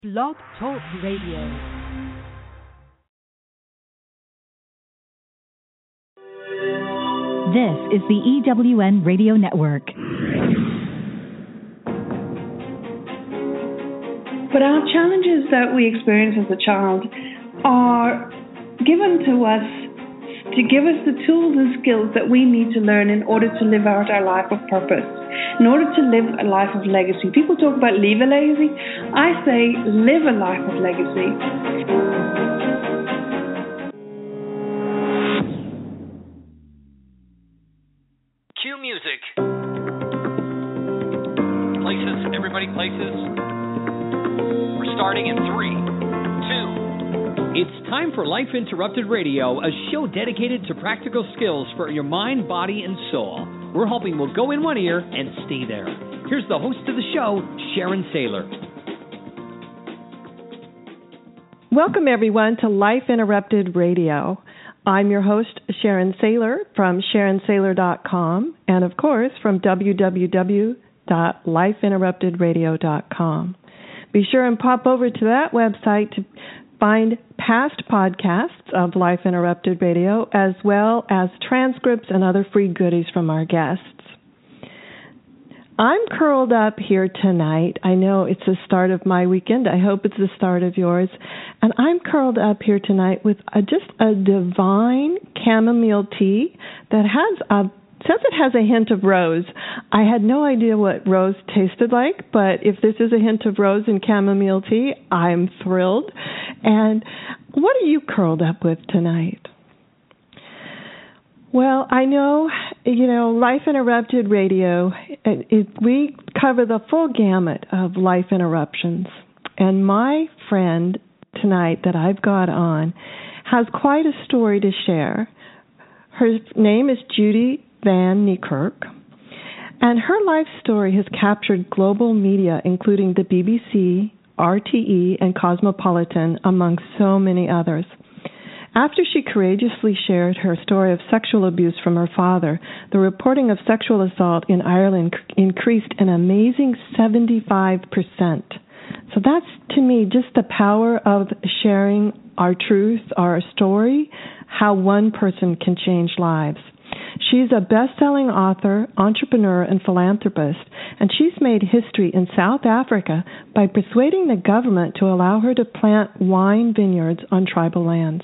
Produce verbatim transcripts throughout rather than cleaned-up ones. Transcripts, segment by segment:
Blog Talk Radio. This is the E W N Radio Network. But our challenges that we experience as a child are given to us to give us the tools and skills that we need to learn in order to live out our life of purpose, in order to live a life of legacy. People talk about leave a legacy. I say live a life of legacy. Cue music. Places, everybody places. We're starting in three, two. It's time for Life Interrupted Radio, a show dedicated to practical skills for your mind, body, and soul. We're hoping we'll go in one ear and stay there. Here's the host of the show, Sharon Saylor. Welcome, everyone, to Life Interrupted Radio. I'm your host, Sharon Saylor, from sharon saylor dot com, and, of course, from w w w dot life interrupted radio dot com. Be sure and pop over to that website to find past podcasts of Life Interrupted Radio, as well as transcripts and other free goodies from our guests. I'm curled up here tonight. I know it's the start of my weekend. I hope it's the start of yours. And I'm curled up here tonight with a, just a divine chamomile tea that has a says it has a hint of rose. I had no idea what rose tasted like, but if this is a hint of rose in chamomile tea, I'm thrilled. And what are you curled up with tonight? Well, I know, you know, Life Interrupted Radio, it, it, we cover the full gamut of life interruptions. And my friend tonight that I've got on has quite a story to share. Her name is Judy Van Niekerk, and her life story has captured global media, including the B B C, R T E, and Cosmopolitan, among so many others. After she courageously shared her story of sexual abuse from her father, the reporting of sexual assault in Ireland increased an amazing seventy-five percent. So that's, to me, just the power of sharing our truth, our story, how one person can change lives. She's a best-selling author, entrepreneur, and philanthropist, and she's made history in South Africa by persuading the government to allow her to plant wine vineyards on tribal lands.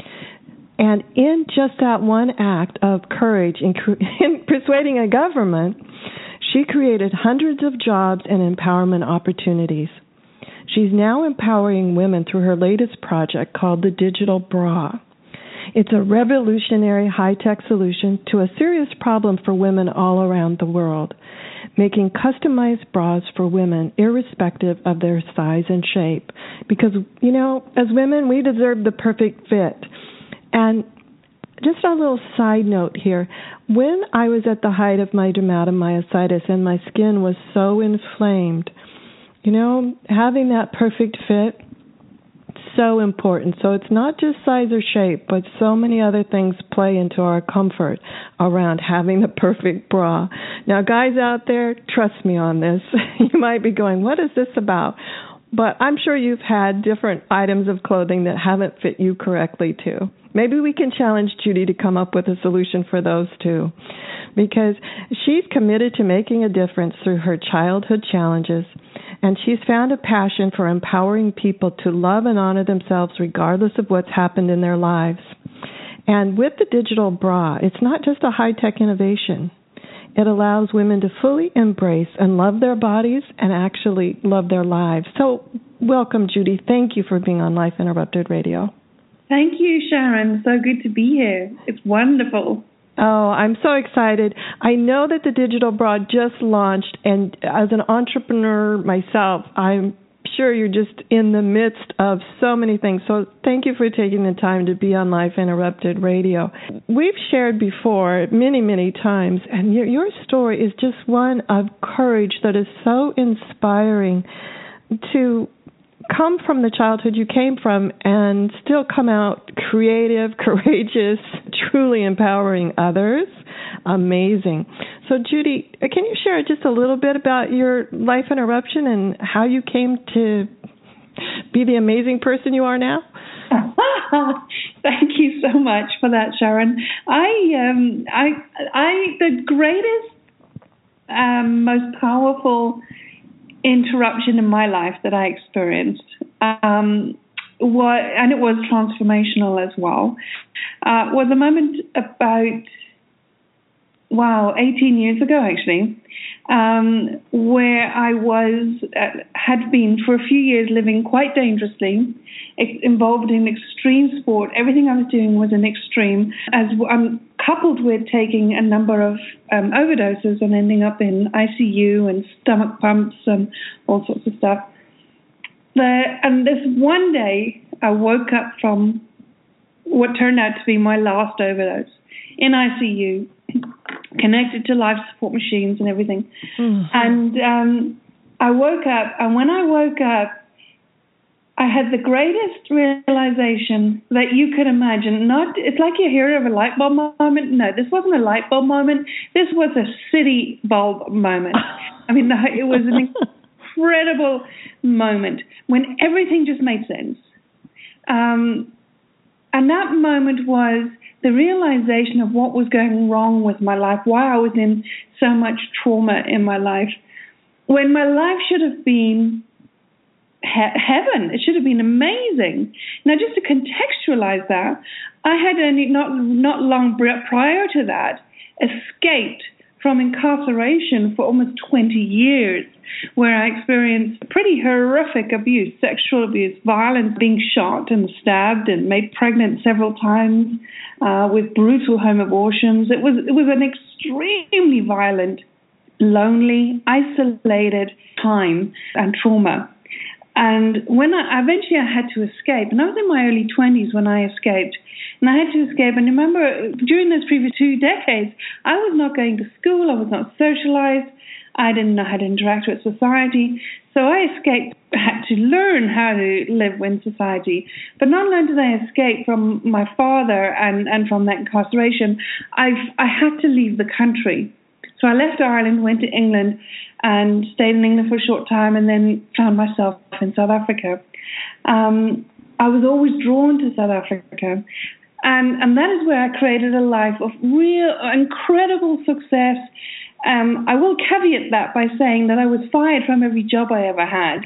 And in just that one act of courage in, in persuading a government, she created hundreds of jobs and empowerment opportunities. She's now empowering women through her latest project called the Digital Bra. It's a revolutionary high-tech solution to a serious problem for women all around the world, making customized bras for women irrespective of their size and shape. Because, you know, as women, we deserve the perfect fit. And just a little side note here. When I was at the height of my dermatomyositis and my skin was so inflamed, you know, having that perfect fit, so important. So it's not just size or shape, but so many other things play into our comfort around having the perfect bra. Now, guys out there, trust me on this. You might be going, what is this about? But I'm sure you've had different items of clothing that haven't fit you correctly, too. Maybe we can challenge Judy to come up with a solution for those, too, because she's committed to making a difference through her childhood challenges. And she's found a passion for empowering people to love and honor themselves regardless of what's happened in their lives. And with the Digital Bra, it's not just a high-tech innovation. It allows women to fully embrace and love their bodies and actually love their lives. So welcome, Judy. Thank you for being on Life Interrupted Radio. Thank you, Sharon. So good to be here. It's wonderful. Oh, I'm so excited. I know that the Digital Bra just launched, and as an entrepreneur myself, I'm sure you're just in the midst of so many things. So thank you for taking the time to be on Life Interrupted Radio. We've shared before many, many times, and your, your story is just one of courage that is so inspiring to come from the childhood you came from and still come out creative, courageous, truly empowering others. Amazing. So, Judy, can you share just a little bit about your life interruption and how you came to be the amazing person you are now? Thank you so much for that, Sharon. I, um, I, I, the greatest, um, most powerful interruption in my life that I experienced, um, was, and it was transformational as well, uh, was a moment about, wow, eighteen years ago actually, um, where I was, uh, had been for a few years living quite dangerously, ex- involved in extreme sport. Everything I was doing was an extreme, as um, coupled with taking a number of um, overdoses and ending up in I C U and stomach pumps and all sorts of stuff. The, and this one day, I woke up from what turned out to be my last overdose in I C U, connected to life support machines and everything. Mm-hmm. And um, I woke up, and when I woke up, I had the greatest realization that you could imagine. Not, it's like you hear of a light bulb moment. No, this wasn't a light bulb moment. This was a city bulb moment. I mean, it was an incredible moment when everything just made sense. Um, and that moment was the realization of what was going wrong with my life, why I was in so much trauma in my life, when my life should have been he- heaven. It should have been amazing. Now, just to contextualize that, I had only not not long prior to that escaped from incarceration for almost twenty years, where I experienced pretty horrific abuse, sexual abuse, violence, being shot and stabbed and made pregnant several times, uh, with brutal home abortions. It was it was an extremely violent, lonely, isolated time and trauma. And when I eventually I had to escape, and I was in my early twenties when I escaped, and I had to escape. And remember, during those previous two decades, I was not going to school, I was not socialized, I didn't know how to interact with society. So I escaped, had to learn how to live in society. But not only did I escape from my father and, and from that incarceration, I've, I had to leave the country. So I left Ireland, went to England, and stayed in England for a short time, and then found myself in South Africa. Um, I was always drawn to South Africa, and, and that is where I created a life of real, incredible success. Um, I will caveat that by saying that I was fired from every job I ever had.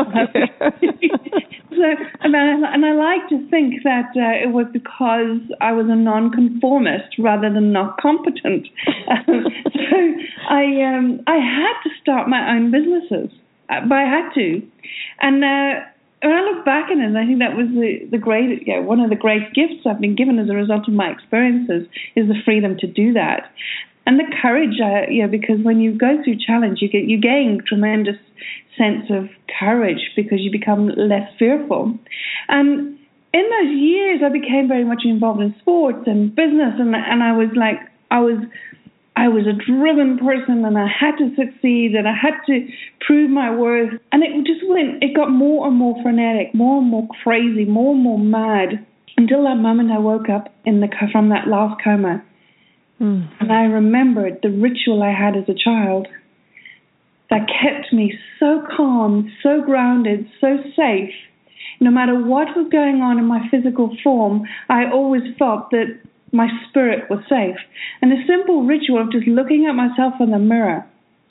so, and I, and I like to think that uh, it was because I was a nonconformist rather than not competent. Um, so I um, I had to start my own businesses, but I had to. And uh, when I look back at it, I think that was the, the great, yeah, one of the great gifts I've been given as a result of my experiences is the freedom to do that. And the courage, uh, you know, because when you go through challenge, you get you gain tremendous sense of courage because you become less fearful. And in those years, I became very much involved in sports and business, and and I was like, I was, I was a driven person, and I had to succeed, and I had to prove my worth. And it just went, it got more and more frenetic, more and more crazy, more and more mad, until that moment I woke up in the from that last coma. And I remembered the ritual I had as a child that kept me so calm, so grounded, so safe. No matter what was going on in my physical form, I always felt that my spirit was safe. And the simple ritual of just looking at myself in the mirror,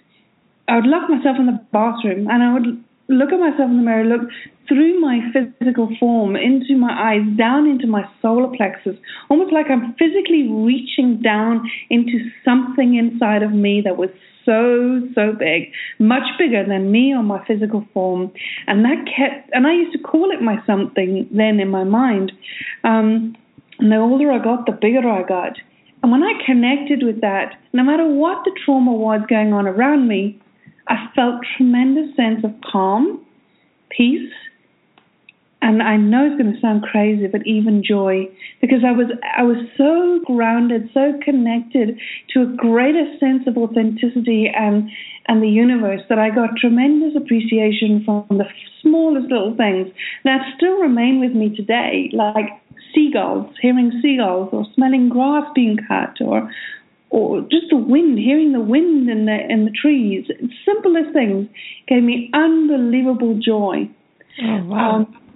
I would lock myself in the bathroom, and I would look at myself in the mirror, look through my physical form, into my eyes, down into my solar plexus, almost like I'm physically reaching down into something inside of me that was so, so big, much bigger than me or my physical form. And that kept, and I used to call it my something then in my mind. Um, and the older I got, the bigger I got. And when I connected with that, no matter what the trauma was going on around me, I felt tremendous sense of calm, peace, and I know it's going to sound crazy, but even joy, because I was I was so grounded, so connected to a greater sense of authenticity and and the universe that I got tremendous appreciation from the smallest little things that still remain with me today, like seagulls, hearing seagulls, or smelling grass being cut, or or just the wind, hearing the wind in the in the trees. Simplest things gave me unbelievable joy. Oh, wow. Um,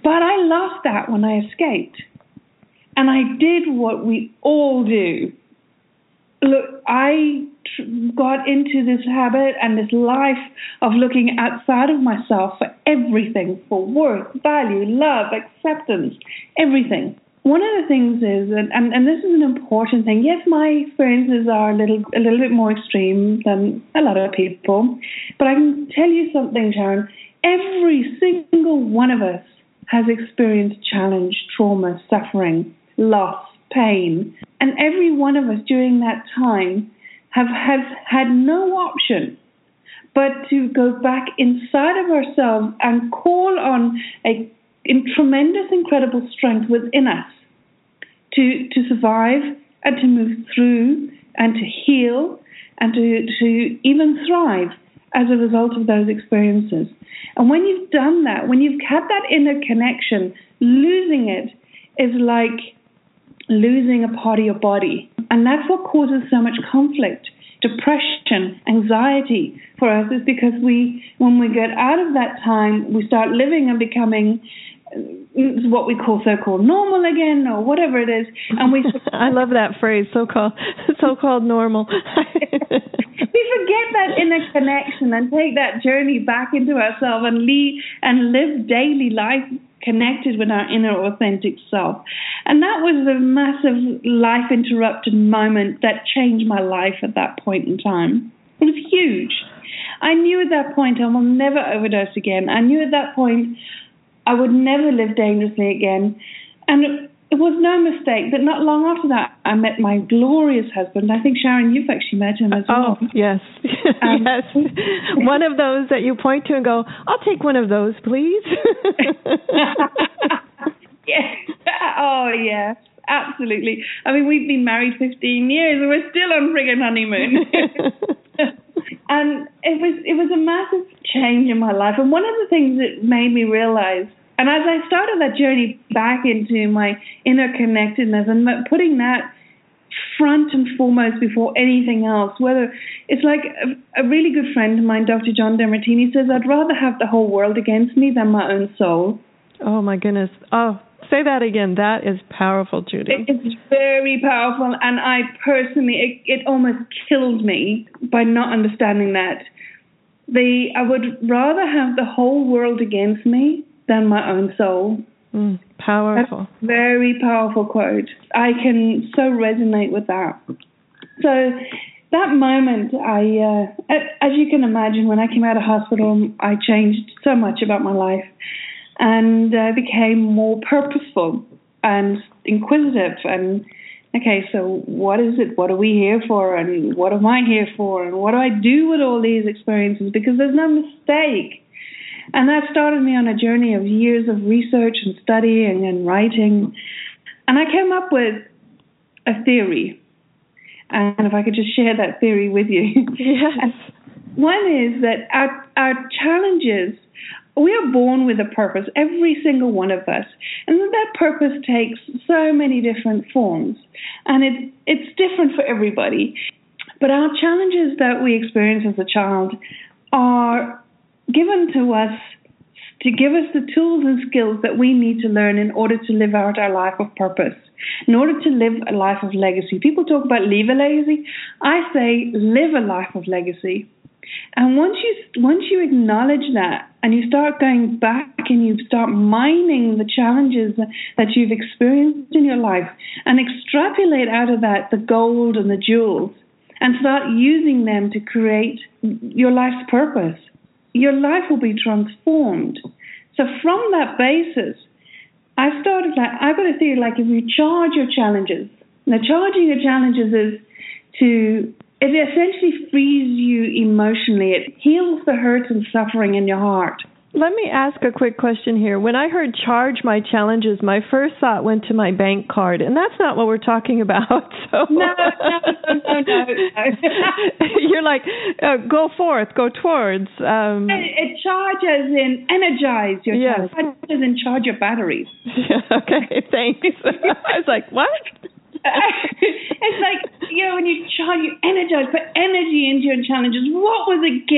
But I lost that when I escaped. And I did what we all do. Look, I tr- got into this habit and this life of looking outside of myself for everything, for worth, value, love, acceptance, everything. One of the things is, and, and, and this is an important thing, yes, my experiences are a little a little bit more extreme than a lot of people, but I can tell you something, Sharon, every single one of us has experienced challenge, trauma, suffering, loss, pain, and every one of us during that time have, have had no option but to go back inside of ourselves and call on a in tremendous, incredible strength within us to to survive and to move through and to heal and to, to even thrive as a result of those experiences. And when you've done that, when you've had that inner connection, losing it is like losing a part of your body. And that's what causes so much conflict, depression, anxiety for us, is because we, when we get out of that time, we start living and becoming what we call so-called normal again, or whatever it is. And we I love that phrase, so-called so-called normal. We forget that inner connection and take that journey back into ourselves and lead and live daily life connected with our inner authentic self. And that was a massive life interrupted moment that changed my life at that point in time. It was huge. I knew at that point I will never overdose again. I knew at that point I would never live dangerously again. And it was no mistake that not long after that, I met my glorious husband. I think, Sharon, you've actually met him as well. Oh, yes. Um, yes. One of those that you point to and go, I'll take one of those, please. Yes. Oh, yes, absolutely. I mean, we've been married fifteen years and we're still on friggin' honeymoon. And it was it was a massive change in my life. And one of the things that made me realize, and as I started that journey back into my inner connectedness and putting that front and foremost before anything else, whether it's like a, a really good friend of mine, Doctor John Demartini, says, I'd rather have the whole world against me than my own soul. Oh, my goodness. Oh, say that again. That is powerful, Judy. It's very powerful, and I personally, it, it almost killed me by not understanding that. The I would rather have the whole world against me than my own soul. Mm, powerful. That's a very powerful quote. I can so resonate with that. So that moment, I, uh, as you can imagine, when I came out of hospital, I changed so much about my life. And uh, became more purposeful and inquisitive. And, okay, so what is it? What are we here for? And what am I here for? And what do I do with all these experiences? Because there's no mistake. And that started me on a journey of years of research and studying and writing. And I came up with a theory. And if I could just share that theory with you. Yes. And one is that our, our challenges, we are born with a purpose, every single one of us. And that purpose takes so many different forms. And it, it's different for everybody. But our challenges that we experience as a child are given to us to give us the tools and skills that we need to learn in order to live out our life of purpose, in order to live a life of legacy. People talk about leave a legacy. I say live a life of legacy. And once you once you acknowledge that and you start going back and you start mining the challenges that you've experienced in your life and extrapolate out of that the gold and the jewels and start using them to create your life's purpose, your life will be transformed. So from that basis, I started like, I've got a theory like if you charge your challenges, now charging your challenges is to, it essentially frees you emotionally. It heals the hurt and suffering in your heart. Let me ask a quick question here. When I heard charge my challenges, my first thought went to my bank card, and that's not what we're talking about. So. No, no, no, no, no. You're like, uh, go forth, go towards. Um, it, it charges in energize your yes. challenge. It charges in charge your batteries. Okay, thanks. I was like, what? It's like, you know, when you charge, you energize, put energy into your challenges. What was a gift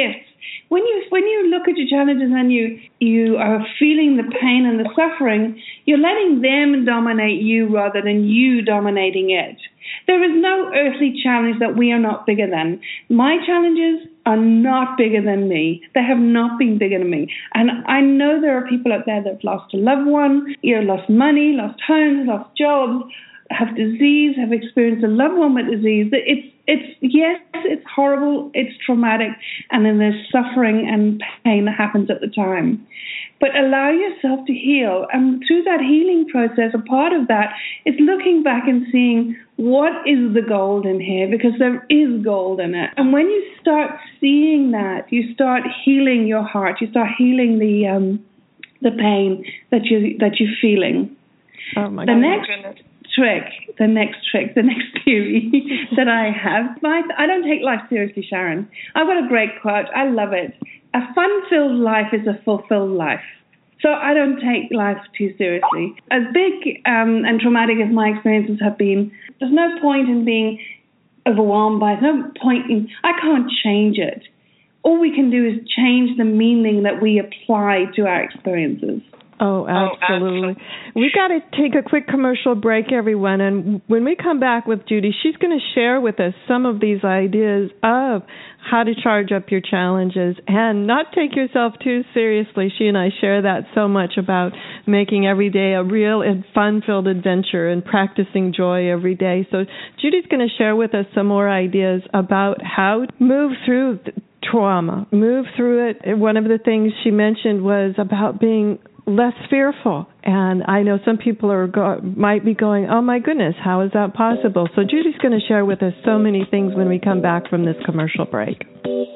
When you when you look at your challenges and you you are feeling the pain and the suffering, you're letting them dominate you rather than you dominating it. There is no earthly challenge that we are not bigger than. My challenges are not bigger than me. They have not been bigger than me. And I know there are people out there that have lost a loved one, you know, lost money, lost homes, lost jobs, have disease, have experienced a loved one with disease. It's, it's yes, it's horrible, it's traumatic, and then there's suffering and pain that happens at the time. But allow yourself to heal. And through that healing process, a part of that is looking back and seeing what is the gold in here, because there is gold in it. And when you start seeing that, you start healing your heart. You start healing the um, the pain that you that you're feeling. Oh my the goodness. next trick, the next trick, the next theory that I have. My, I don't take life seriously, Sharon. I've got a great quote. I love it. A fun-filled life is a fulfilled life. So I don't take life too seriously. As big um, and traumatic as my experiences have been, there's no point in being overwhelmed by it. There's no point in, I can't change it. All we can do is change the meaning that we apply to our experiences. Oh, absolutely. We've got to take a quick commercial break, everyone. And when we come back with Judy, she's going to share with us some of these ideas of how to charge up your challenges and not take yourself too seriously. She and I share that so much about making every day a real and fun-filled adventure and practicing joy every day. So Judy's going to share with us some more ideas about how to move through trauma, move through it. One of the things she mentioned was about being less fearful. And I know some people are go- might be going, oh my goodness, how is that possible? So Judy's going to share with us so many things when we come back from this commercial break.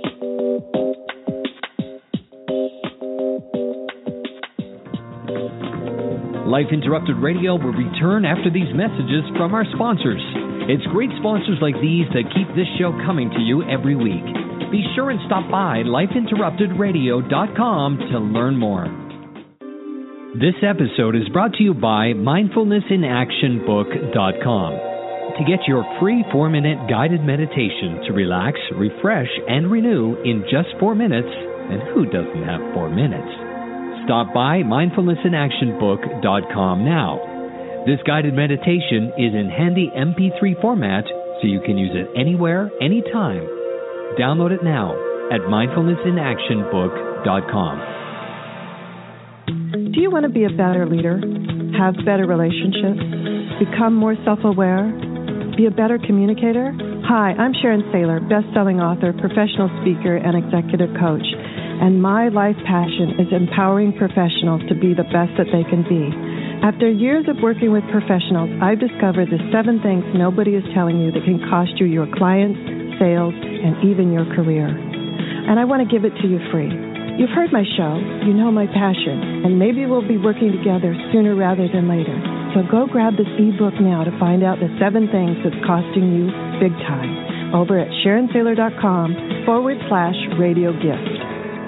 Life Interrupted Radio will return after these messages from our sponsors. It's great sponsors like these that keep this show coming to you every week. Be sure and stop by life interrupted radio dot com to learn more. This episode is brought to you by mindfulness in action book dot com. To get your free four-minute guided meditation to relax, refresh, and renew in just four minutes, and who doesn't have four minutes? Stop by mindfulness in action book dot com now. This guided meditation is in handy M P three format, so you can use it anywhere, anytime. Download it now at mindfulness in action book dot com. Do you want to be a better leader, have better relationships, become more self-aware, be a better communicator? Hi, I'm Sharon Saylor, best-selling author, professional speaker, and executive coach. And my life passion is empowering professionals to be the best that they can be. After years of working with professionals, I've discovered the seven things nobody is telling you that can cost you your clients, sales, and even your career. And I want to give it to you free. You've heard my show, you know my passion, and maybe we'll be working together sooner rather than later. So go grab this ebook now to find out the seven things that's costing you big time over at sharon saylor dot com forward slash radio gift.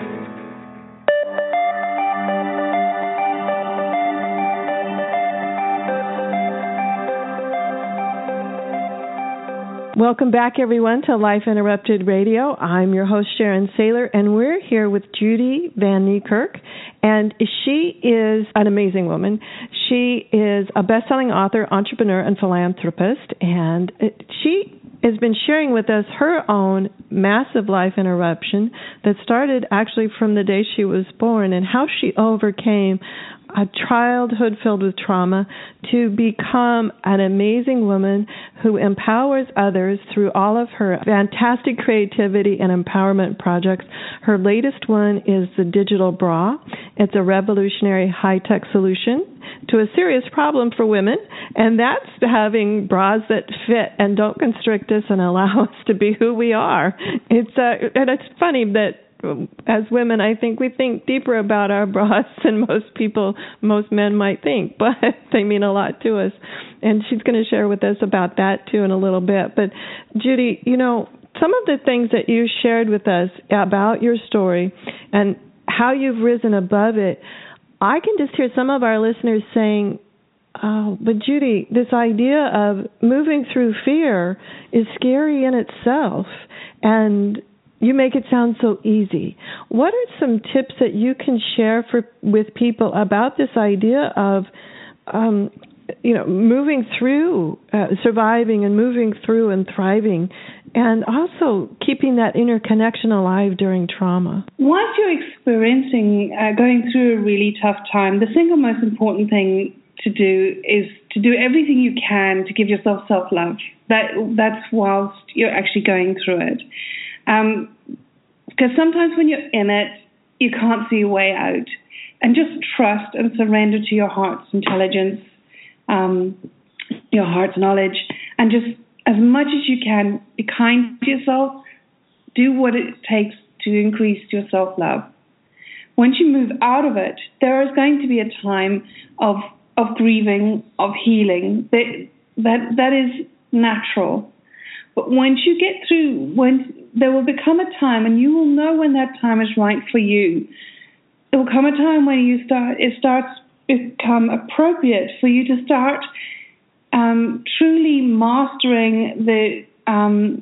Welcome back, everyone, to Life Interrupted Radio. I'm your host, Sharon Saylor, and we're here with Judy Van Niekerk, and she is an amazing woman. She is a best-selling author, entrepreneur, and philanthropist, and she has been sharing with us her own massive life interruption that started actually from the day she was born and how she overcame a childhood filled with trauma to become an amazing woman who empowers others through all of her fantastic creativity and empowerment projects. Her latest one is the Digital Bra. It's a revolutionary high-tech solution to a serious problem for women, and that's having bras that fit and don't constrict us and allow us to be who we are. It's uh, and it's funny that as women, I think we think deeper about our bras than most people, most men might think, but they mean a lot to us. And she's going to share with us about that, too, in a little bit. But, Judy, you know, some of the things that you shared with us about your story and how you've risen above it, I can just hear some of our listeners saying, oh, but Judy, this idea of moving through fear is scary in itself. And you make it sound so easy. What are some tips that you can share for with people about this idea of, um, you know, moving through, uh, surviving and moving through and thriving, and also keeping that inner connection alive during trauma? Once you're experiencing, uh, going through a really tough time, the single most important thing to do is to do everything you can to give yourself self-love. That that's whilst you're actually going through it. Um, because sometimes when you're in it, you can't see a way out. And just trust and surrender to your heart's intelligence, um, your heart's knowledge, and just as much as you can, be kind to yourself. Do what it takes to increase your self-love. Once you move out of it, there is going to be a time of of grieving, of healing. That that that is natural. But once you get through, when there will become a time, and you will know when that time is right for you. There will come a time when you start. It starts become appropriate for you to start um, truly mastering the um,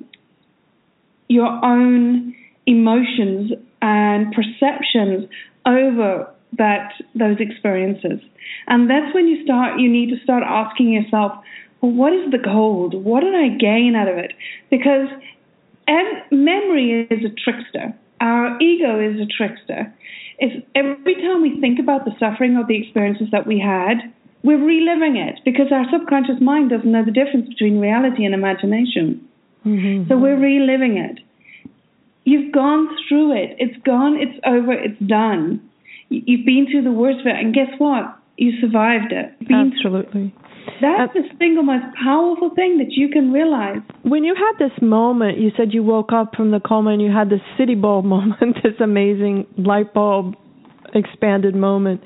your own emotions and perceptions over that those experiences. And that's when you start. You need to start asking yourself, well, what is the gold? What did I gain out of it? Because and memory is a trickster. Our ego is a trickster. It's every time we think about the suffering or the experiences that we had, we're reliving it because our subconscious mind doesn't know the difference between reality and imagination. Mm-hmm. So we're reliving it. You've gone through it. It's gone. It's over. It's done. You've been through the worst of it. And guess what? You survived it. Been Absolutely. That's the single most powerful thing that you can realize. When you had this moment, you said you woke up from the coma and you had this city bulb moment, this amazing light bulb expanded moment.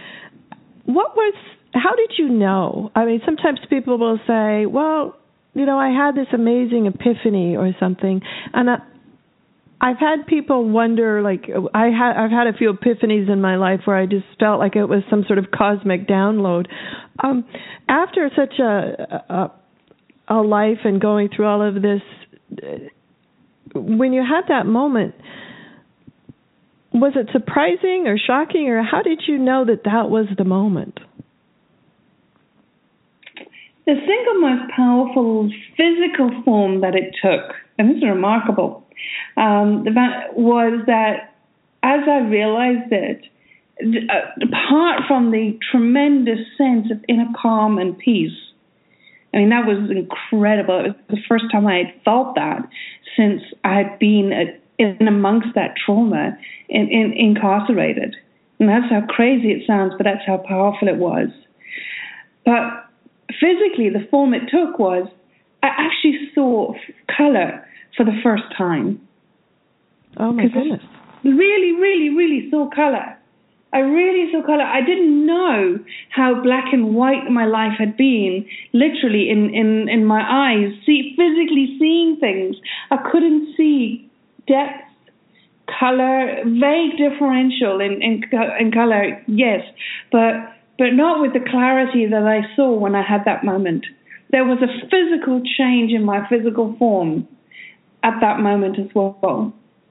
What was, how did you know? I mean, sometimes people will say, well, you know, I had this amazing epiphany or something. And I, I've had people wonder, like, I ha- I've had a few epiphanies in my life where I just felt like it was some sort of cosmic download. Um, after such a, a a life and going through all of this, when you had that moment, was it surprising or shocking, or how did you know that that was the moment? The single most powerful physical form that it took, and this is remarkable, um, was that as I realized it, uh, apart from the tremendous sense of inner calm and peace, I mean, that was incredible. It was the first time I had felt that since I had been at, in amongst that trauma, in, in, incarcerated. And that's how crazy it sounds, but that's how powerful it was. But physically, the form it took was, I actually saw color for the first time. Oh, my goodness. I really, really, really saw color. I really saw color. I didn't know how black and white my life had been, literally in, in, in my eyes, see, physically seeing things. I couldn't see depth, color, vague differential in, in, in color, yes, but but not with the clarity that I saw when I had that moment. There was a physical change in my physical form at that moment as well.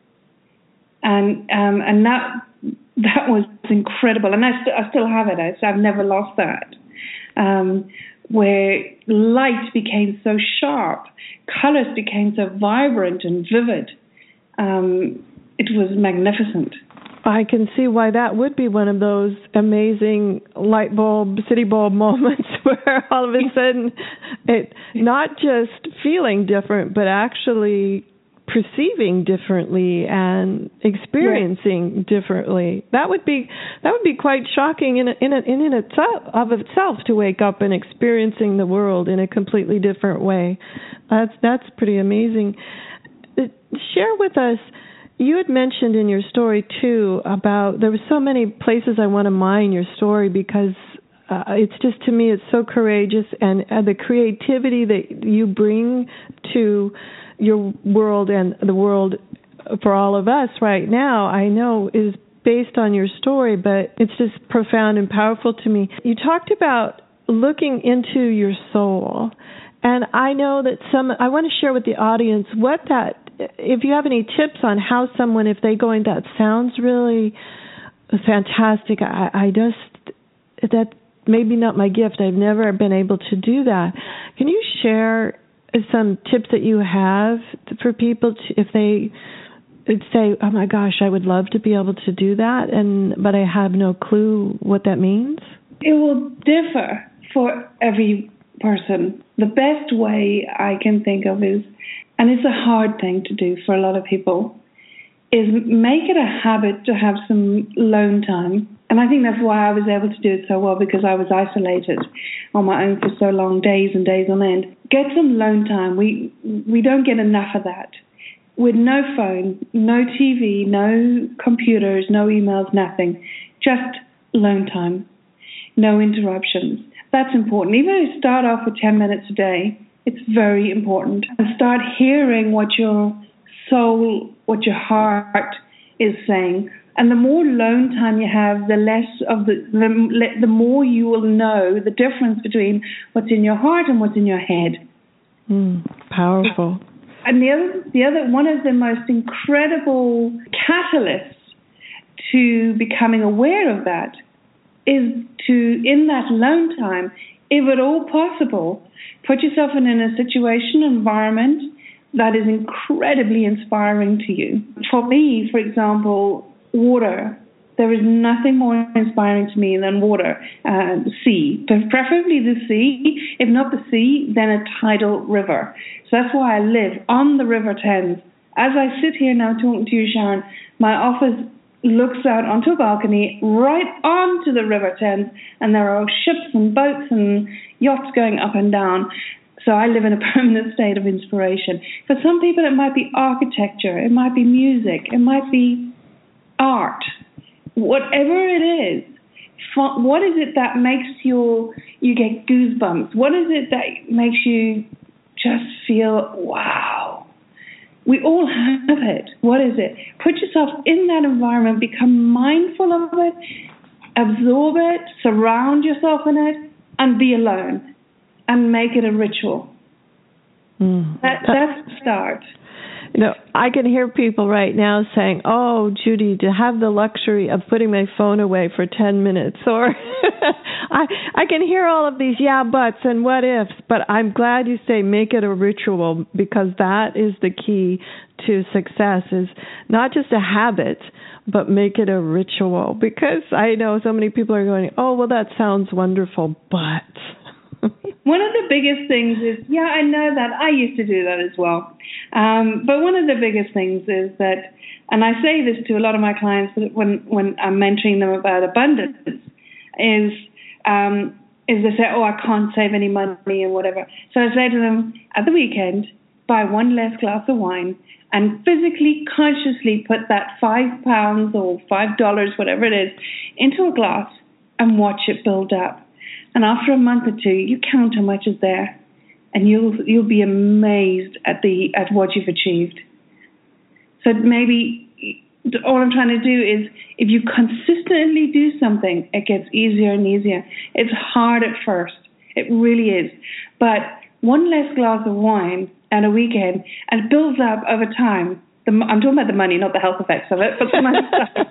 And um, and that that was incredible. And I, st- I still have it. I, I've never lost that. Um, where light became so sharp, colors became so vibrant and vivid. Um, it was magnificent. I can see why that would be one of those amazing light bulb, city bulb moments where all of a sudden it not just feeling different, but actually perceiving differently and experiencing right. differently. That would be that would be quite shocking in a, in a, in in itself of itself to wake up and experiencing the world in a completely different way. That's that's pretty amazing. Share with us. You had mentioned in your story, too, about there were so many places I want to mine your story because uh, it's just, to me, it's so courageous. And uh, the creativity that you bring to your world and the world for all of us right now, I know is based on your story, but it's just profound and powerful to me. You talked about looking into your soul. And I know that some, I want to share with the audience what that if you have any tips on how someone, if they going, that sounds really fantastic, I, I just, that maybe not my gift. I've never been able to do that. Can you share some tips that you have for people to, if they say, oh my gosh, I would love to be able to do that, and but I have no clue what that means? It will differ for every person. The best way I can think of is, and it's a hard thing to do for a lot of people, is make it a habit to have some alone time. And I think that's why I was able to do it so well, because I was isolated on my own for so long, days and days on end. Get some alone time. We we don't get enough of that. With no phone, no T V, no computers, no emails, nothing. Just alone time. No interruptions. That's important. Even if you start off with ten minutes a day, it's very important. And start hearing what your soul, what your heart is saying. And the more alone time you have, the less of the, the the more you will know the difference between what's in your heart and what's in your head. Mm, powerful. And the other, the other, one of the most incredible catalysts to becoming aware of that is to, in that alone time, if at all possible, put yourself in a situation, environment that is incredibly inspiring to you. For me, for example, water. There is nothing more inspiring to me than water, uh, the sea, but preferably the sea. If not the sea, then a tidal river. So that's why I live on the River Thames. As I sit here now talking to you, Sharon, my office looks out onto a balcony right onto the River Thames, and there are ships and boats and yachts going up and down. So I live in a permanent state of inspiration. For some people, it might be architecture, it might be music, it might be art. Whatever it is, what is it that makes you you get goosebumps? What is it that makes you just feel, wow? We all have it. What is it? Put yourself in that environment, become mindful of it, absorb it, surround yourself in it, and be alone, and make it a ritual. Mm. That, that's the start. You know, I can hear people right now saying, oh, Judy, to have the luxury of putting my phone away for ten minutes. Or I I can hear all of these yeah buts and what ifs, but I'm glad you say make it a ritual, because that is the key to success, is not just a habit, but make it a ritual. Because I know so many people are going, oh, well, that sounds wonderful, but... One of the biggest things is, yeah, I know that. I used to do that as well. Um, but one of the biggest things is that, and I say this to a lot of my clients when, when I'm mentoring them about abundance, is um, is they say, oh, I can't save any money and whatever. So I say to them, at the weekend, buy one less glass of wine and physically, consciously put that five pounds or five dollars, whatever it is, into a glass and watch it build up. And after a month or two, you count how much is there, and you'll you'll be amazed at the at what you've achieved. So maybe all I'm trying to do is, if you consistently do something, it gets easier and easier. It's hard at first, it really is. But one less glass of wine at a weekend, and it builds up over time. The, I'm talking about the money, not the health effects of it, but the money stuff.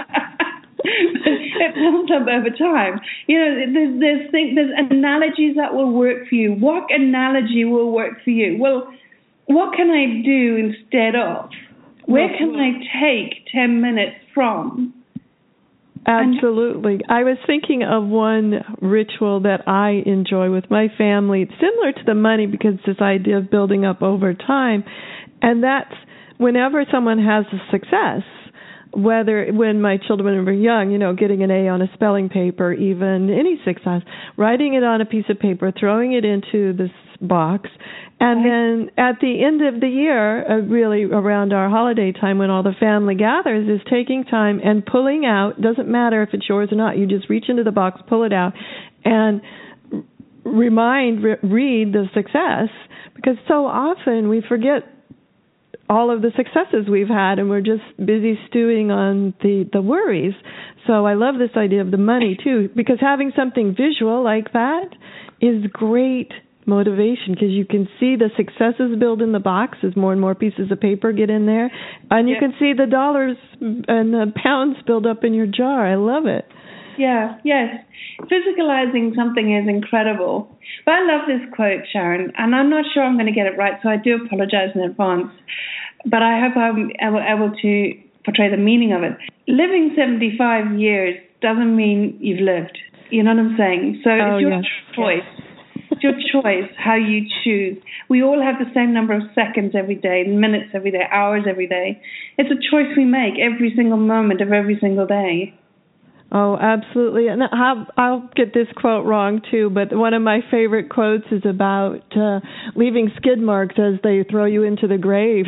It builds up over time. You know, there's there's, things, there's analogies that will work for you. What analogy will work for you? Well, what can I do instead of? Where can I take ten minutes from? Absolutely. I was thinking of one ritual that I enjoy with my family. It's similar to the money, because this idea of building up over time. And that's whenever someone has a success, whether when my children were young, you know, getting an A on a spelling paper, even any success, writing it on a piece of paper, throwing it into this box, and then at the end of the year, uh, really around our holiday time when all the family gathers, is taking time and pulling out, doesn't matter if it's yours or not, you just reach into the box, pull it out, and remind, re- read the success, because so often we forget all of the successes we've had, and we're just busy stewing on the, the worries. So I love this idea of the money, too, because having something visual like that is great motivation, because you can see the successes build in the box as more and more pieces of paper get in there, and you yeah. can see the dollars and the pounds build up in your jar. I love it. Yeah, yes. Physicalizing something is incredible. But I love this quote, Sharon, and I'm not sure I'm going to get it right, so I do apologize in advance. But I hope I'm able, able to portray the meaning of it. Living seventy-five years doesn't mean you've lived. You know what I'm saying? So oh, it's your yes. choice. It's your choice how you choose. We all have the same number of seconds every day, minutes every day, hours every day. It's a choice we make every single moment of every single day. Oh, absolutely. And I'll, I'll get this quote wrong, too, but one of my favorite quotes is about uh, leaving skid marks as they throw you into the grave.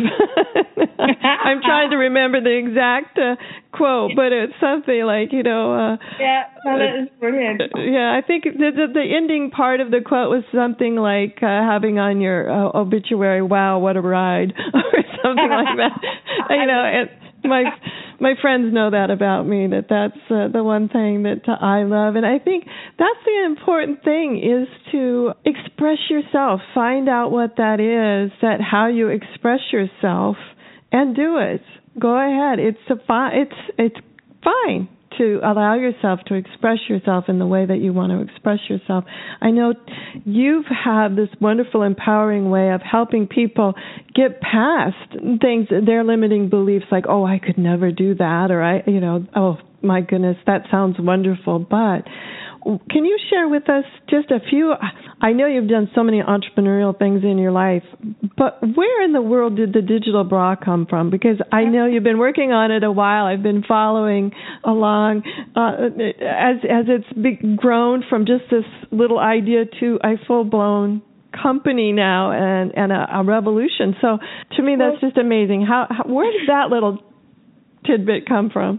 I'm trying to remember the exact uh, quote, but it's something like, you know... Uh, yeah, well, that is brilliant. Yeah, I think the, the, the ending part of the quote was something like uh, having on your uh, obituary, wow, what a ride, or something like that. You know, and my... My friends know that about me, that that's uh, the one thing that uh, I love. And I think that's the important thing, is to express yourself. Find out what that is, that how you express yourself, and do it. Go ahead. It's a fi- It's it's fine to allow yourself to express yourself in the way that you want to express yourself. I know you've had this wonderful, empowering way of helping people get past things, their limiting beliefs, like, oh, I could never do that, or I, you know, oh, my goodness, that sounds wonderful. But can you share with us just a few? I know you've done so many entrepreneurial things in your life, but where in the world did the digital bra come from? Because I know you've been working on it a while. I've been following along uh, as as it's been grown from just this little idea to a full-blown company now, and, and a, a revolution. So to me, that's just amazing. How, how where did that little tidbit come from?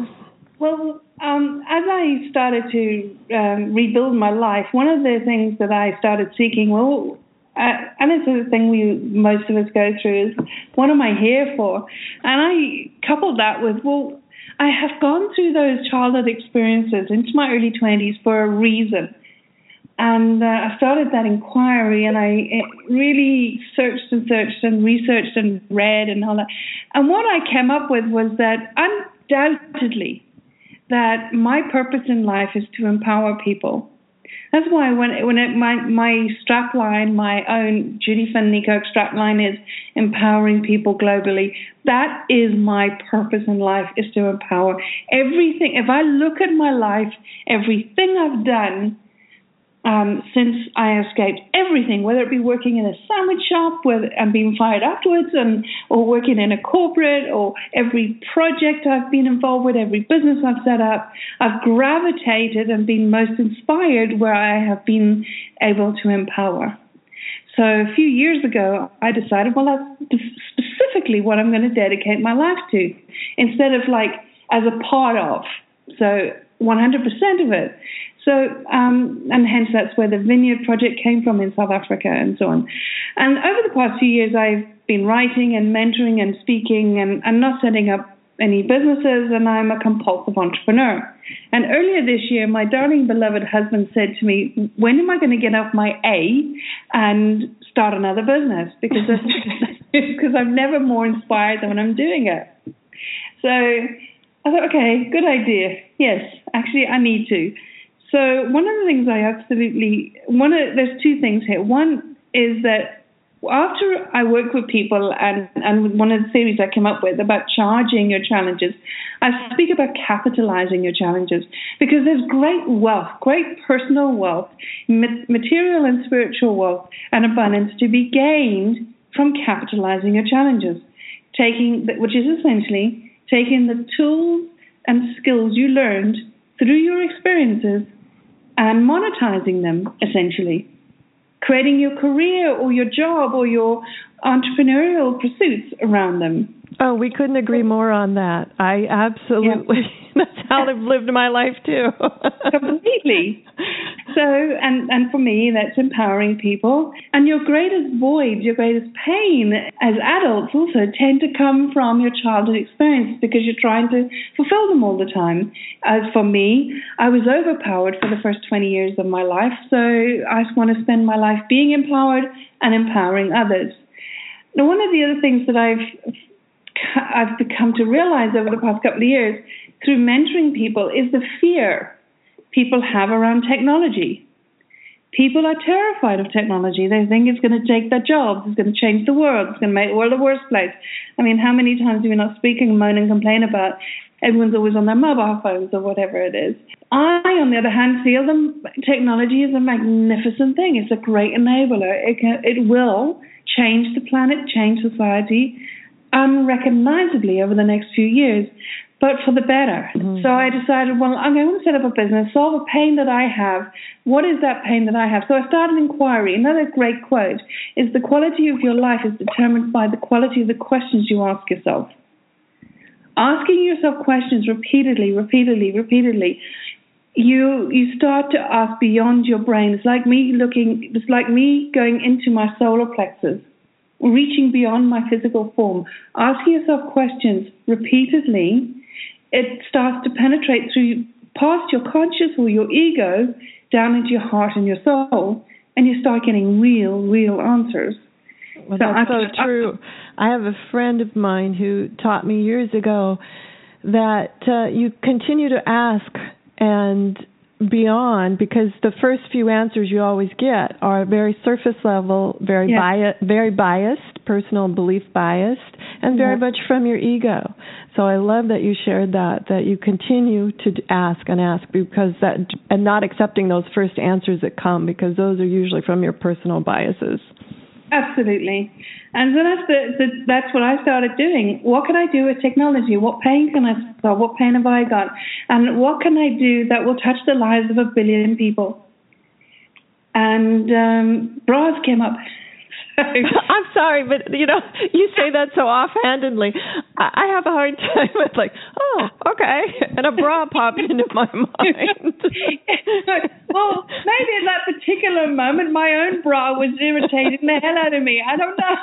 Well, um, as I started to um, rebuild my life, one of the things that I started seeking, well, uh, and it's a thing we most of us go through, is what am I here for? And I coupled that with, well, I have gone through those childhood experiences into my early twenties for a reason. And uh, I started that inquiry, and I really searched and searched and researched and read and all that. And what I came up with was that undoubtedly, that my purpose in life is to empower people. That's why when when it, my my strap line, my own Judy Finley Coke strap line is empowering people globally. That is my purpose in life, is to empower everything. If I look at my life, everything I've done Um, since I escaped everything, whether it be working in a sandwich shop with, and being fired afterwards, and or working in a corporate, or every project I've been involved with, every business I've set up, I've gravitated and been most inspired where I have been able to empower. So a few years ago, I decided, well, that's specifically what I'm going to dedicate my life to, instead of like as a part of, so one hundred percent of it. So, um, and hence that's where the Vineyard Project came from in South Africa and so on. And over the past few years, I've been writing and mentoring and speaking and, and not setting up any businesses, and I'm a compulsive entrepreneur. And earlier this year, my darling beloved husband said to me, when am I going to get off my A and start another business? Because because I'm never more inspired than when I'm doing it. So I thought, okay, good idea. Yes, actually, I need to. So one of the things I absolutely, one of, there's two things here. One is that after I work with people, and, and one of the theories I came up with about charging your challenges, I speak about capitalizing your challenges, because there's great wealth, great personal wealth, material and spiritual wealth, and abundance to be gained from capitalizing your challenges, taking, which is essentially taking the tools and skills you learned through your experiences and monetizing them, essentially. Creating your career or your job or your entrepreneurial pursuits around them. Oh, we couldn't agree more on that. I absolutely, yeah. That's how I've lived my life too. Completely. So, and, and for me, that's empowering people. And your greatest void, your greatest pain as adults also tend to come from your childhood experience because you're trying to fulfill them all the time. As for me, I was overpowered for the first twenty years of my life. So I want to spend my life being empowered and empowering others. Now, one of the other things that I've I've become to realize over the past couple of years through mentoring people is the fear people have around technology. People are terrified of technology. They think it's going to take their jobs, it's going to change the world, it's going to make the world a worse place. I mean, how many times do we not speak and moan and complain about everyone's always on their mobile phones or whatever it is? I, on the other hand, feel that technology is a magnificent thing. It's a great enabler. It can, it will change the planet, change society unrecognizably over the next few years, but for the better. Mm-hmm. So I decided, well, I'm going to set up a business, solve a pain that I have. What is that pain that I have? So I started an inquiry. Another great quote is, the quality of your life is determined by the quality of the questions you ask yourself. Asking yourself questions repeatedly, repeatedly, repeatedly, you you start to ask beyond your brain. It's like me looking, it's like me going into my solar plexus, reaching beyond my physical form, asking yourself questions repeatedly. It starts to penetrate through past your conscious or your ego down into your heart and your soul, and you start getting real, real answers. Well, so that's I, so true. I have a friend of mine who taught me years ago that uh, you continue to ask and beyond, because the first few answers you always get are very surface level, very yeah. bias, very biased, personal belief biased, and very yeah. much from your ego. So I love that you shared that, that you continue to ask and ask, because that, and not accepting those first answers that come, because those are usually from your personal biases. Absolutely. And so that's the, the, that's what I started doing. What can I do with technology? What pain can I solve? What pain have I got? And what can I do that will touch the lives of a billion people? And um, bras came up. I'm sorry, but, you know, you say that so offhandedly. I have a hard time with, like, oh, okay, and a bra popped into my mind. Well, maybe at that particular moment, my own bra was irritating the hell out of me. I don't know.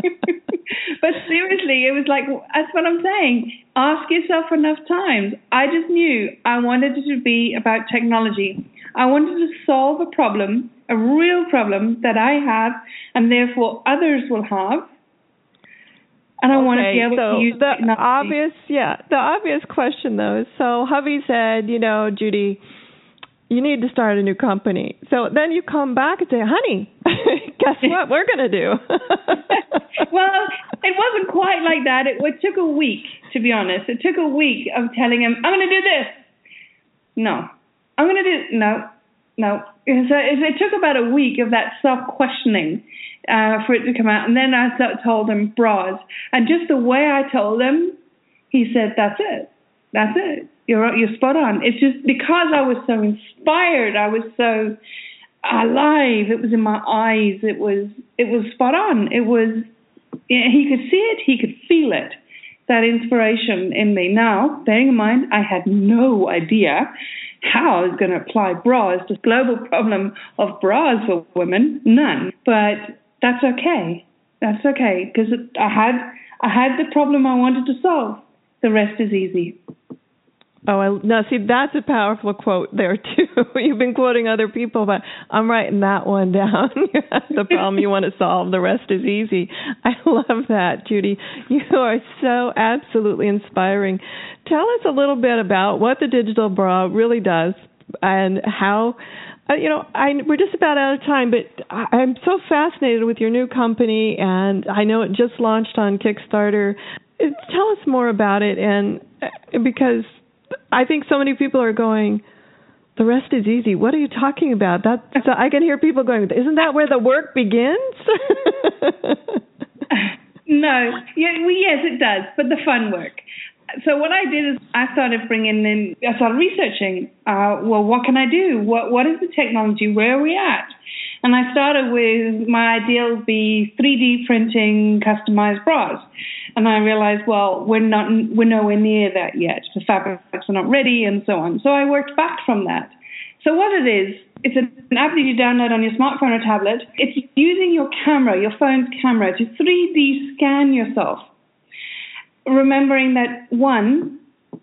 But seriously, it was like, that's what I'm saying. Ask yourself enough times. I just knew I wanted it to be about technology. I wanted to solve a problem, a real problem that I have, and therefore others will have. And I okay, want to be able so to use the technology. obvious, yeah, the obvious question though is, so hubby said, you know, Judy, you need to start a new company. So then you come back and say, honey, guess what we're going to do? Well, it wasn't quite like that. It, it took a week, to be honest. It took a week of telling him, I'm going to do this. No. I'm going to do, no, no. So it, it took about a week of that self-questioning uh, for it to come out. And then I told him bras. And just the way I told him, he said, that's it. That's it. You're, you're spot on. It's just because I was so inspired. I was so alive. It was in my eyes. It was, it was spot on. It was, he could see it. He could feel it. That inspiration in me. Now, bearing in mind, I had no idea how I was going to apply bras to the global problem of bras for women. None. But that's okay. That's okay, because I had I had the problem I wanted to solve. The rest is easy. Oh, I, now see, that's a powerful quote there too. You've been quoting other people, but I'm writing that one down. The problem you want to solve, the rest is easy. I love that, Judy. You are so absolutely inspiring. Tell us a little bit about what the digital bra really does and how, uh, you know, I, we're just about out of time, but I, I'm so fascinated with your new company, and I know it just launched on Kickstarter. Tell us more about it, and because I think so many people are going, the rest is easy. What are you talking about? That, so I can hear people going, isn't that where the work begins? No. Yeah, well, yes, it does, but the fun work. So what I did is I started bringing in, I started researching, uh, well, what can I do? What What is the technology? Where are we at? And I started with my ideal would be three D printing customized bras. And I realized, well, we're not, we're nowhere near that yet. The fabrics are not ready and so on. So I worked back from that. So what it is, it's an app that you download on your smartphone or tablet. It's using your camera, your phone's camera, to three D scan yourself. Remembering that, one,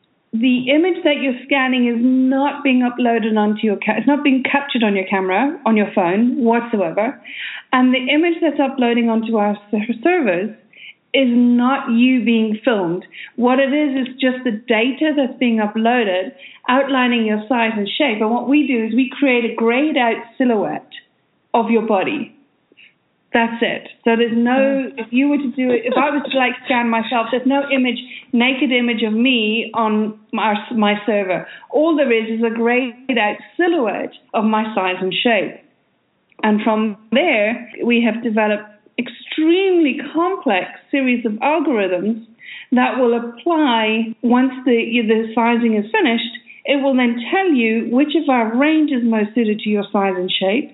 the image that you're scanning is not being uploaded onto your ca- it's not being captured on your camera, on your phone whatsoever. And the image that's uploading onto our servers is not you being filmed. What it is is just the data that's being uploaded, outlining your size and shape. And what we do is we create a grayed out silhouette of your body. That's it. So there's no, if you were to do it, if I was to like scan myself, there's no image, naked image of me on my, my server. All there is is a grayed out silhouette of my size and shape. And from there, we have developed extremely complex series of algorithms that will apply once the, the sizing is finished. It will then tell you which of our range is most suited to your size and shape,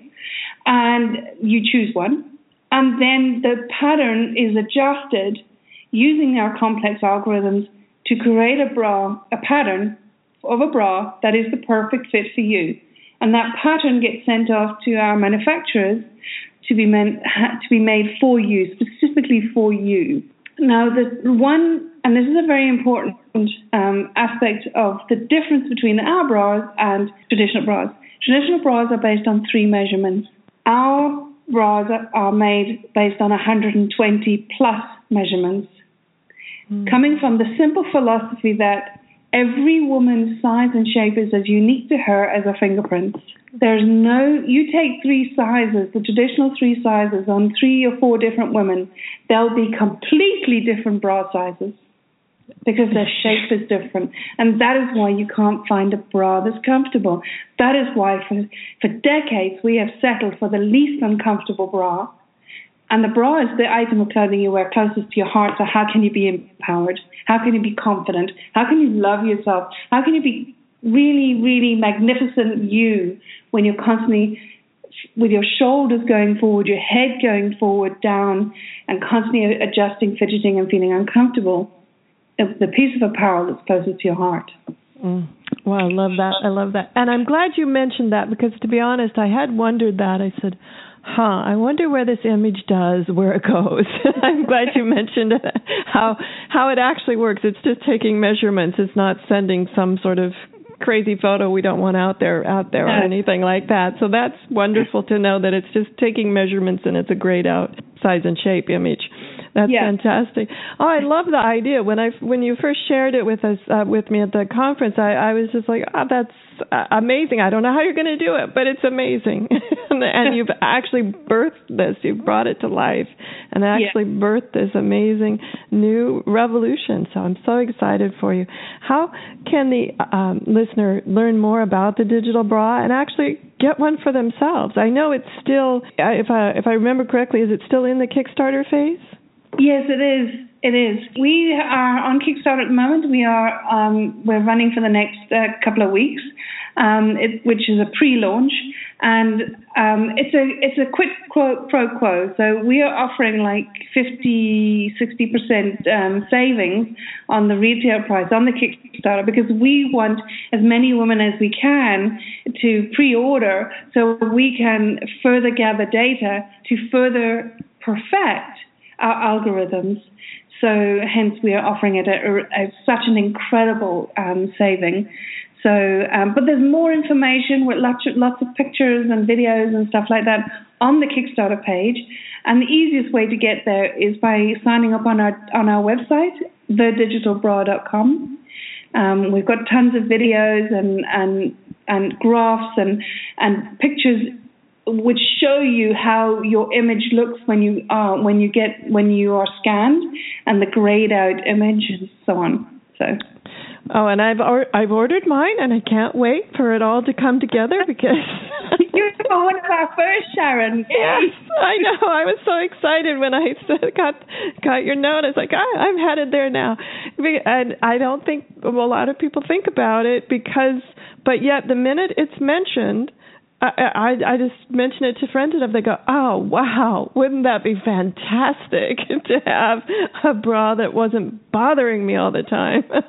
and you choose one. And then the pattern is adjusted using our complex algorithms to create a bra, a pattern of a bra that is the perfect fit for you. And that pattern gets sent off to our manufacturers to be meant, to be made for you, specifically for you. Now, the one, and this is a very important um, aspect of the difference between our bras and traditional bras. Traditional bras are based on three measurements. Our bras are made based on one hundred twenty plus measurements, mm. coming from the simple philosophy that every woman's size and shape is as unique to her as her fingerprints. There's no, you take three sizes, the traditional three sizes on three or four different women, they'll be completely different bra sizes because their shape is different. And that is why you can't find a bra that's comfortable. That is why for, for decades we have settled for the least uncomfortable bra. And the bra is the item of clothing you wear closest to your heart. So how can you be empowered? How can you be confident? How can you love yourself? How can you be really, really magnificent you when you're constantly with your shoulders going forward, your head going forward, down, and constantly adjusting, fidgeting, and feeling uncomfortable? The piece of apparel that's closest to your heart. Mm. Well, I love that. I love that. And I'm glad you mentioned that because, to be honest, I had wondered that. I said, huh, I wonder where this image does, where it goes. I'm glad you mentioned it, how how it actually works. It's just taking measurements. It's not sending some sort of crazy photo we don't want out there out there or anything like that. So that's wonderful to know that it's just taking measurements and it's a grayed out size and shape image. That's yeah. fantastic. Oh, I love the idea. When I when you first shared it with us uh, with me at the conference, I, I was just like, oh, that's uh, amazing. I don't know how you're going to do it, but it's amazing. And you've actually birthed this. You've brought it to life and actually yeah. birthed this amazing new revolution. So I'm so excited for you. How can the um, listener learn more about the digital bra and actually get one for themselves? I know it's still, if I if I remember correctly, is it still in the Kickstarter phase? Yes, it is. It is. We are on Kickstarter at the moment. We are um, we're running for the next uh, couple of weeks, um, it, which is a pre-launch, and um, it's a it's a quick quo, pro quo. So we are offering like fifty, sixty percent um, savings on the retail price on the Kickstarter because we want as many women as we can to pre-order, so we can further gather data to further perfect our algorithms. So hence we are offering it at, at such an incredible um, saving. So, um, but there's more information with lots of, lots of pictures and videos and stuff like that on the Kickstarter page. And the easiest way to get there is by signing up on our on our website, the digital bra dot com. Um, we've got tons of videos and and and graphs and and pictures which show you how your image looks when you are when you get when you are scanned, and the grayed out image and so on. So. Oh, and I've or, I've ordered mine, and I can't wait for it all to come together because you're one of our first, Sharon. Yes, I know. I was so excited when I got got your note. I was like, I, I'm headed there now, and I don't think a lot of people think about it because, but yet the minute it's mentioned. I, I I just mention it to friends and they go, oh, wow, wouldn't that be fantastic to have a bra that wasn't bothering me all the time?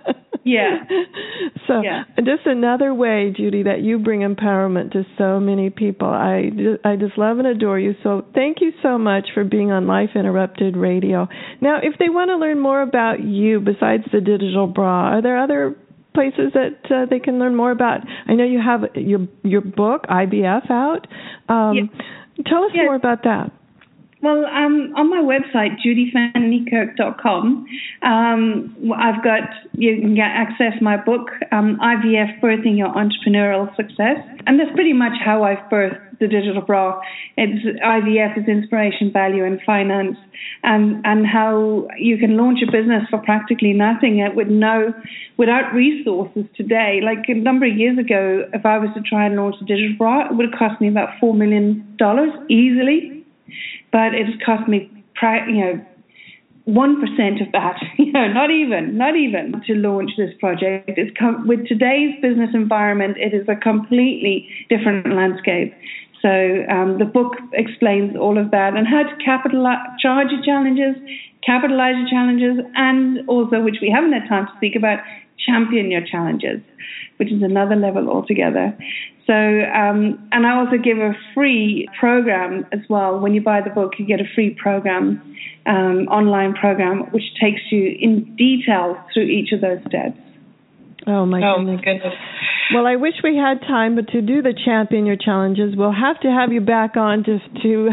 Yeah. So yeah. just another way, Judy, that you bring empowerment to so many people. I just, I just love and adore you. So thank you so much for being on Life Interrupted Radio. Now, if they want to learn more about you besides the digital bra, are there other places that uh, they can learn more about? I know you have your your book, I V F, out. Um, yeah. Tell us yeah. more about that. Well, um, on my website, judy fanny nykirk dot com, um, I've got, you can get access my book, um, I V F, Birthing Your Entrepreneurial Success. And that's pretty much how I've birthed the digital bra. It's I V F is inspiration, value, and finance, and, and how you can launch a business for practically nothing with no, without resources today. Like a number of years ago, if I was to try and launch a digital bra, it would have cost me about four million dollars easily. But it's cost me, you know, one percent of that, you know, not even, not even to launch this project. It's com- with today's business environment, it is a completely different landscape. So um, the book explains all of that and how to capitalize, charge your challenges, capitalize your challenges, and also, which we haven't had time to speak about, champion your challenges, which is another level altogether. So, um, and I also give a free program as well. When you buy the book, you get a free program, um, online program, which takes you in detail through each of those steps. Oh, my oh, goodness. goodness. Well, I wish we had time, but to do the Champion Your Challenges, we'll have to have you back on just to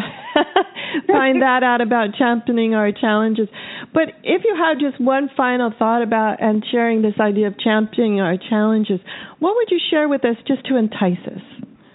find that out about championing our challenges. But if you had just one final thought about and sharing this idea of championing our challenges, what would you share with us just to entice us?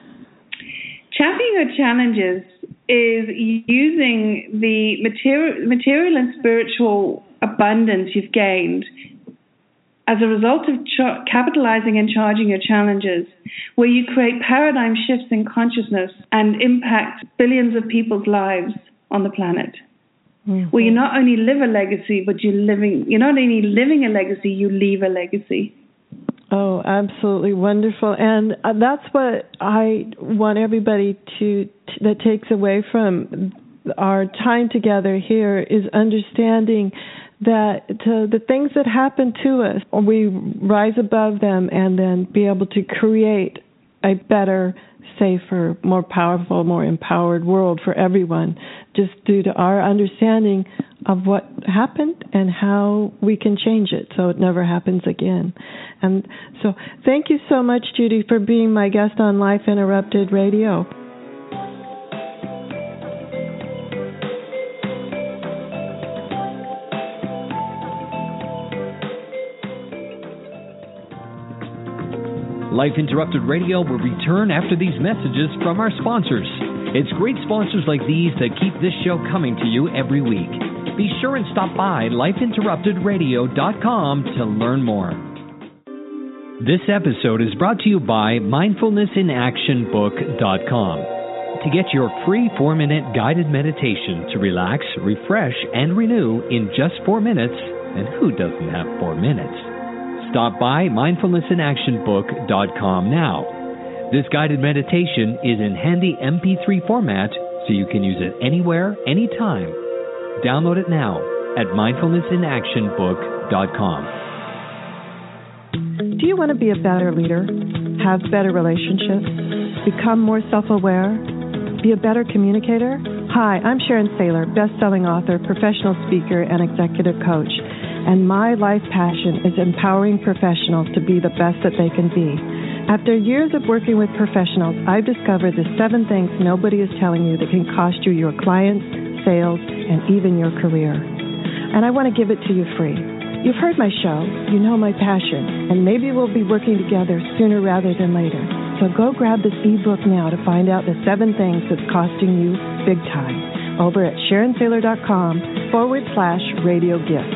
Championing your challenges is using the material, material and spiritual abundance you've gained as a result of ch- capitalizing and charging your challenges, where you create paradigm shifts in consciousness and impact billions of people's lives on the planet. Mm-hmm. Where you not only live a legacy, but you're living, you're not only living a legacy, you leave a legacy. Oh, absolutely wonderful. And uh, that's what I want everybody to, to that takes away from our time together here is understanding that uh, the things that happen to us, we rise above them and then be able to create a better, safer, more powerful, more empowered world for everyone, just due to our understanding of what happened and how we can change it so it never happens again. And so thank you so much, Judy, for being my guest on Life Interrupted Radio. Life Interrupted Radio will return after these messages from our sponsors. It's great sponsors like these that keep this show coming to you every week. Be sure and stop by life interrupted radio dot com to learn more. This episode is brought to you by mindfulness in action book dot com. To get your free four-minute guided meditation to relax, refresh, and renew in just four minutes, and who doesn't have four minutes? Stop by mindfulness in action book dot com now. This guided meditation is in handy M P three format, so you can use it anywhere, anytime. Download it now at mindfulness in action book dot com. Do you want to be a better leader, have better relationships, become more self-aware, be a better communicator? Hi, I'm Sharon Saylor, best-selling author, professional speaker, and executive coach. And my life passion is empowering professionals to be the best that they can be. After years of working with professionals, I've discovered the seven things nobody is telling you that can cost you your clients, sales, and even your career. And I want to give it to you free. You've heard my show, you know my passion, and maybe we'll be working together sooner rather than later. So go grab this ebook now to find out the seven things that's costing you big time over at sharon saylor dot com forward slash radio gift.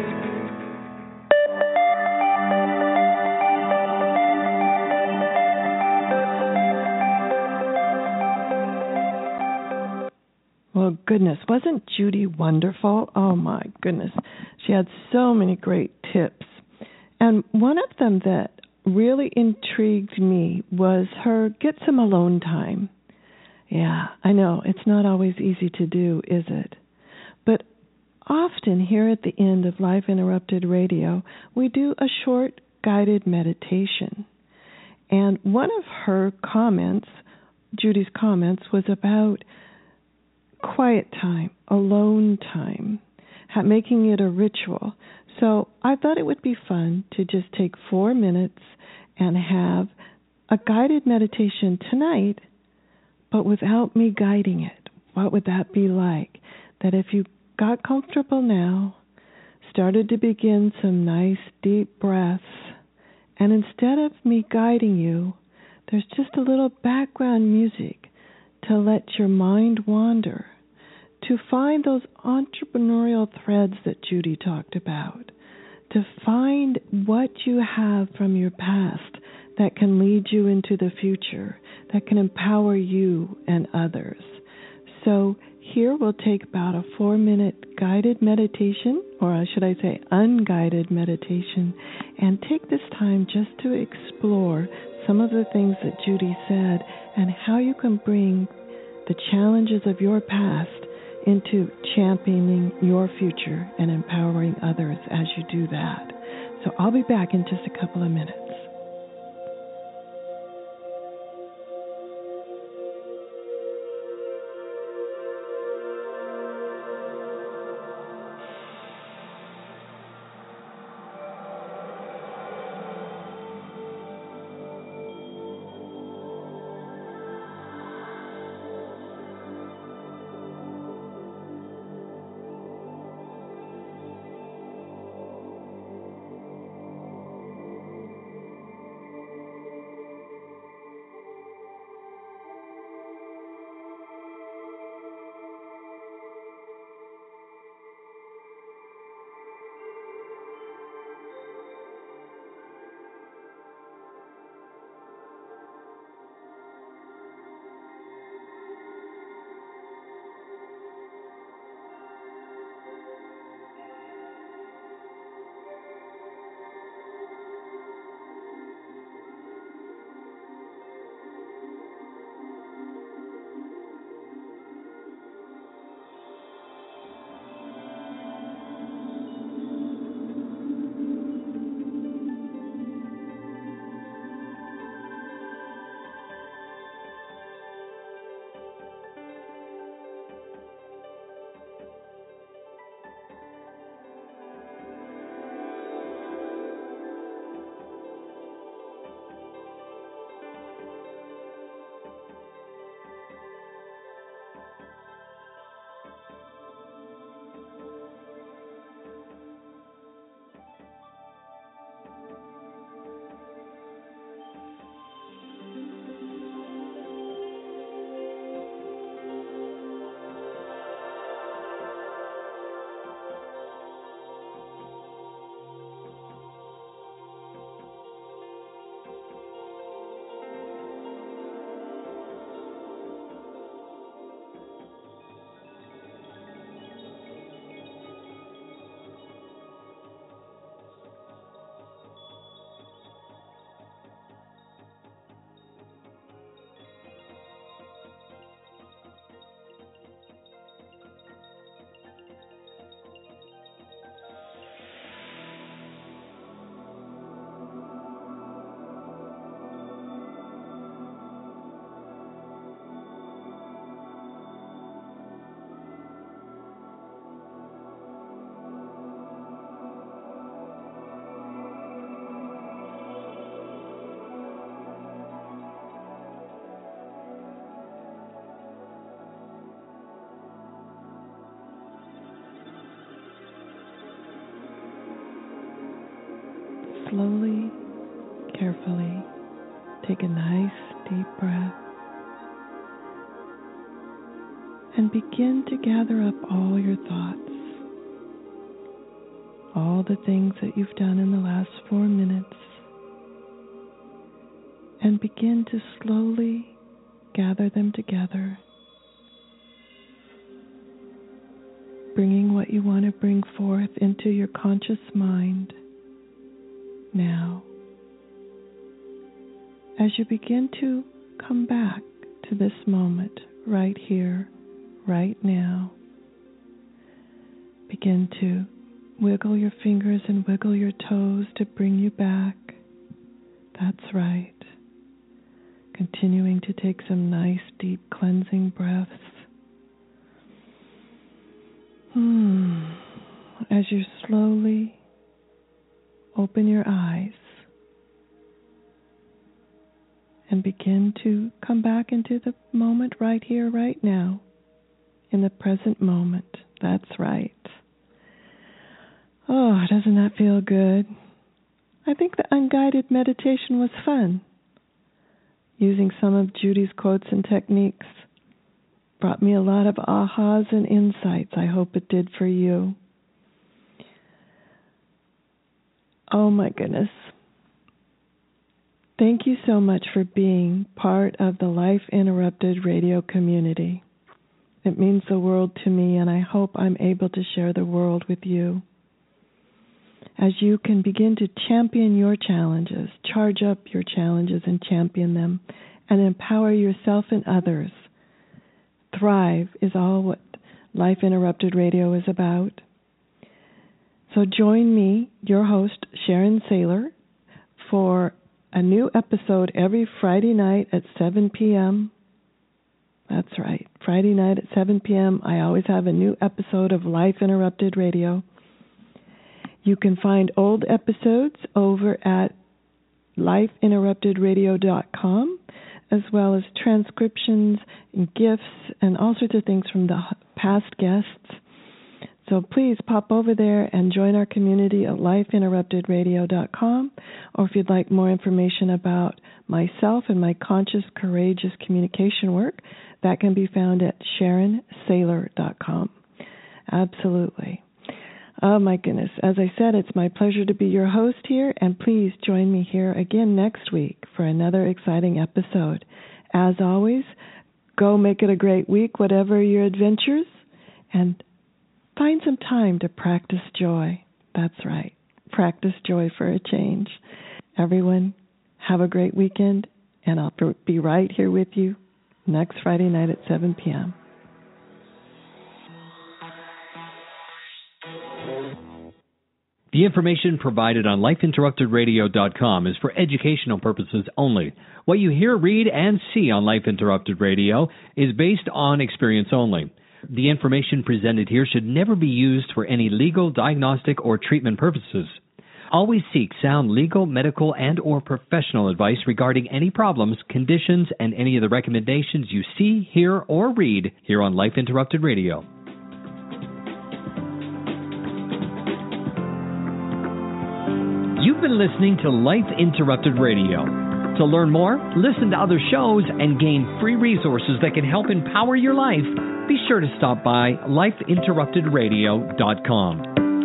Well, goodness, wasn't Judy wonderful? Oh, my goodness. She had so many great tips. And one of them that really intrigued me was her get some alone time. Yeah, I know, it's not always easy to do, is it? But often here at the end of Life Interrupted Radio, we do a short guided meditation. And one of her comments, Judy's comments, was about quiet time, alone time, making it a ritual. So I thought it would be fun to just take four minutes and have a guided meditation tonight, but without me guiding it. What would that be like? That if you got comfortable now, started to begin some nice deep breaths, and instead of me guiding you, there's just a little background music to let your mind wander, to find those entrepreneurial threads that Judy talked about, to find what you have from your past that can lead you into the future, that can empower you and others. So here we'll take about a four-minute guided meditation, or should I say unguided meditation, and take this time just to explore some of the things that Judy said and how you can bring the challenges of your past into championing your future and empowering others as you do that. So I'll be back in just a couple of minutes. Slowly, carefully, take a nice deep breath and begin to gather up all your thoughts, all the things that you've done in the last four minutes, and begin to slowly gather them together, bringing what you want to bring forth into your conscious mind now. As you begin to come back to this moment, right here, right now, begin to wiggle your fingers and wiggle your toes to bring you back. That's right. Continuing to take some nice, deep cleansing breaths. Hmm. As you slowly open your eyes and begin to come back into the moment right here, right now, in the present moment. That's right. Oh, doesn't that feel good? I think the unguided meditation was fun. Using some of Judy's quotes and techniques brought me a lot of ahas and insights. I hope it did for you. Oh my goodness. Thank you so much for being part of the Life Interrupted radio community. It means the world to me, and I hope I'm able to share the world with you. As you can begin to champion your challenges, charge up your challenges and champion them, and empower yourself and others. Thrive is all what Life Interrupted Radio is about. So join me, your host, Sharon Saylor, for a new episode every Friday night at seven p.m. That's right, Friday night at seven p.m. I always have a new episode of Life Interrupted Radio. You can find old episodes over at life interrupted radio dot com, as well as transcriptions and gifts and all sorts of things from the past guests. So please pop over there and join our community at life interrupted radio dot com, or if you'd like more information about myself and my conscious, courageous communication work, that can be found at sharon saylor dot com. Absolutely. Oh my goodness. As I said, it's my pleasure to be your host here, and please join me here again next week for another exciting episode. As always, go make it a great week, whatever your adventures, and find some time to practice joy. That's right. Practice joy for a change. Everyone, have a great weekend, and I'll be right here with you next Friday night at seven p.m. The information provided on life interrupted radio dot com is for educational purposes only. What you hear, read, and see on Life Interrupted Radio is based on experience only. The information presented here should never be used for any legal, diagnostic, or treatment purposes. Always seek sound legal, medical, and or professional advice regarding any problems, conditions, and any of the recommendations you see, hear, or read here on Life Interrupted Radio. You've been listening to Life Interrupted Radio. To learn more, listen to other shows, and gain free resources that can help empower your life, be sure to stop by life interrupted radio dot com.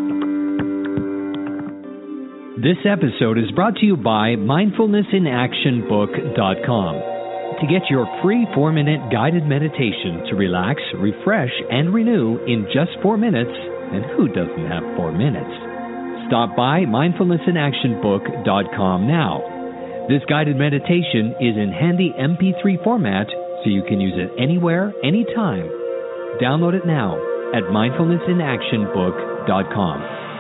This episode is brought to you by mindfulness in action book dot com. To get your free four-minute guided meditation to relax, refresh, and renew in just four minutes, and who doesn't have four minutes? Stop by mindfulness in action book dot com now. This guided meditation is in handy M P three format, so you can use it anywhere, anytime. Download it now at mindfulness in action book dot com.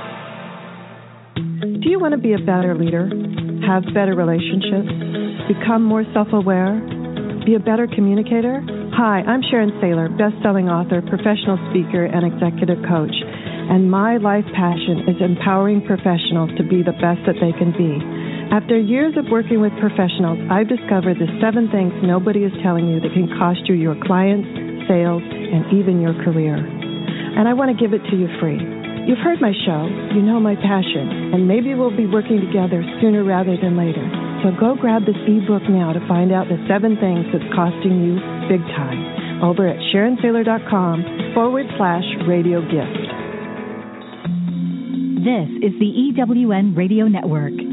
Do you want to be a better leader, have better relationships, become more self-aware, be a better communicator? Hi, I'm Sharon Saylor, best-selling author, professional speaker, and executive coach. And my life passion is empowering professionals to be the best that they can be. After years of working with professionals, I've discovered the seven things nobody is telling you that can cost you your clients, sales, and even your career. And I want to give it to you free. You've heard my show, you know my passion, and maybe we'll be working together sooner rather than later. So go grab this ebook now to find out the seven things that's costing you big time over at sharon saylor dot com forward slash radio gift. This is the E W N Radio Network.